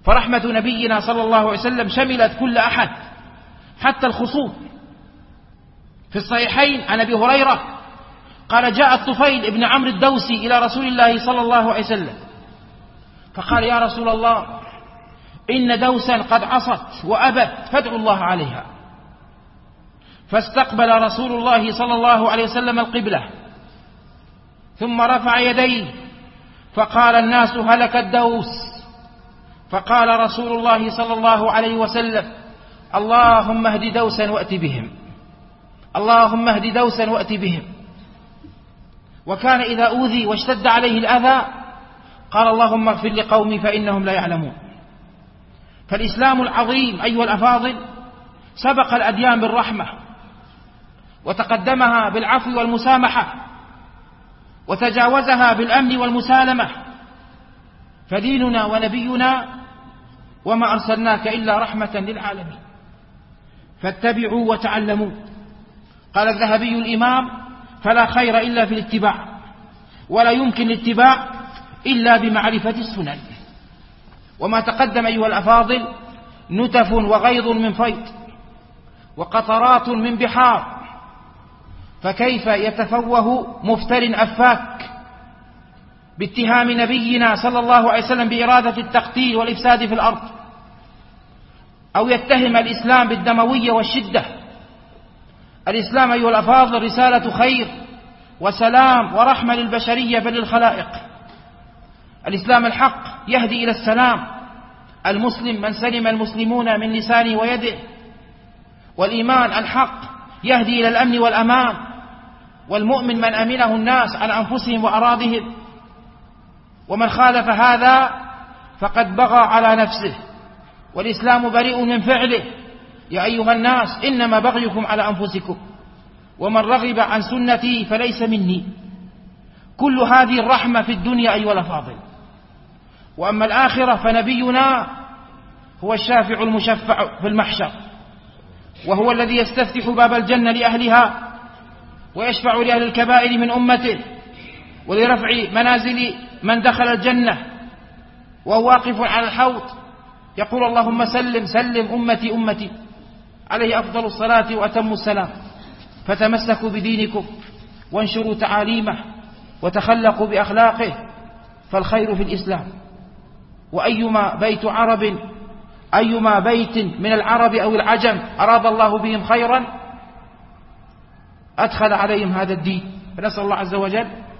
فرحمة نبينا صلى الله عليه وسلم شملت كل أحد حتى الخصوم. في الصحيحين عن أبي هريرة قال: جاء الطفيل ابن عمرو الدوسي إلى رسول الله صلى الله عليه وسلم فقال: يا رسول الله، إن دوسا قد عصت وأبت فادعوا الله عليها. فاستقبل رسول الله صلى الله عليه وسلم القبلة ثم رفع يديه فقال: الناس هلك الدوس. فقال رسول الله صلى الله عليه وسلم: اللهم اهد دوسا وأت بهم، اللهم اهد دوسا وأت بهم. وكان إذا أوذي واشتد عليه الأذى قال: اللهم اغفر لقومي فإنهم لا يعلمون. فالإسلام العظيم أيها الأفاضل سبق الأديان بالرحمة وتقدمها بالعفو والمسامحة وتجاوزها بالأمن والمسالمة، فديننا ونبينا وما أرسلناك إلا رحمة للعالمين. فاتبعوا وتعلموا. قال الذهبي الإمام: فلا خير إلا في الاتباع، ولا يمكن الاتباع إلا بمعرفة السنن. وما تقدم أيها الأفاضل نتف وغيظ من فيض وقطرات من بحار، فكيف يتفوه مفتر أفاك باتهام نبينا صلى الله عليه وسلم بإرادة التقتيل والإفساد في الأرض، أو يتهم الإسلام بالدموية والشدة؟ الإسلام أيها الأفاضل رسالة خير وسلام ورحمة للبشرية بل للخلائق. الإسلام الحق يهدي إلى السلام، المسلم من سلم المسلمون من لسانه ويده، والإيمان الحق يهدي إلى الأمن والأمان، والمؤمن من أمنه الناس عن أنفسهم وأراضهم، ومن خالف هذا فقد بغى على نفسه، والإسلام بريء من فعله. يا أيها الناس إنما بغيكم على أنفسكم، ومن رغب عن سنتي فليس مني. كل هذه الرحمة في الدنيا أيها الأفاضل. وأما الآخرة فنبينا هو الشافع المشفع في المحشر، وهو الذي يستفتح باب الجنة لأهلها ويشفع لأهل الكبائر من أمته ولرفع منازل من دخل الجنة، وهو واقف على الحوض يقول: اللهم سلم سلم أمتي أمتي، عليه أفضل الصلاة وأتم السلام. فتمسكوا بدينكم وانشروا تعاليمه وتخلقوا بأخلاقه، فالخير في الإسلام. وأيما بيت من العرب أو العجم أراد الله بهم خيرا أدخل عليهم هذا الدين. فنسأل الله عز وجل